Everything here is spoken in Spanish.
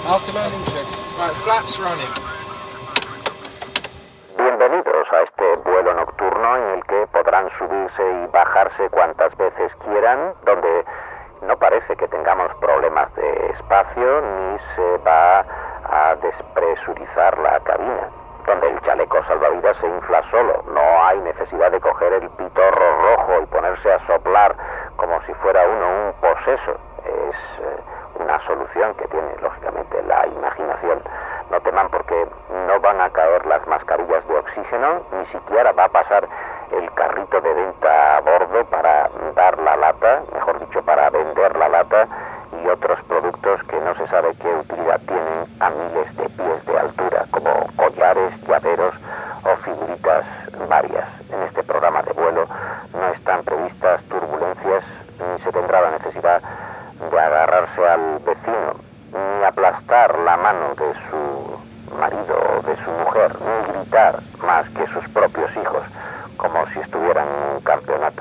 After landing check. Right, flaps running. Bienvenidos a este vuelo nocturno en el que podrán subirse y bajarse cuantas veces quieran, donde no parece que tengamos problemas de espacio ni se va a despresurizar la cabina, donde el chaleco salvavidas se infla solo. No hay necesidad de coger el pitorro rojo y ponerse a soplar como si fuera uno un poseso. Es una solución que tiene, lógicamente, la imaginación. No teman porque no van a caer las mascarillas de oxígeno, ni siquiera va a pasar el carrito de venta a bordo para dar la lata, mejor dicho, para vender la lata y otros productos que no se sabe qué utilidad tienen a miles de pies de altura, como collares, llaveros o figuritas varias. En este programa de vuelo no están previstas turbulencias, ni se tendrá la necesidad de agarrarse al vecino, ni aplastar la mano de su marido o de su mujer, ni gritar más que sus propios hijos, como si estuvieran en un campeonato